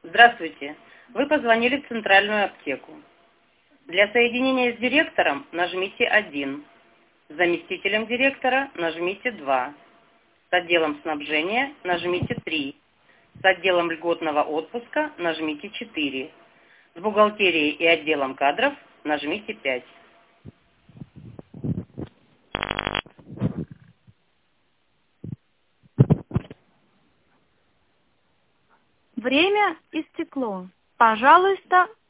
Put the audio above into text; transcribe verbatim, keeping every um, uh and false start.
Здравствуйте. Вы позвонили в центральную аптеку. Для соединения с директором нажмите один. С заместителем директора нажмите два. С отделом снабжения нажмите три. С отделом льготного отпуска нажмите четыре. С бухгалтерией и отделом кадров нажмите пять. Время истекло. Пожалуйста,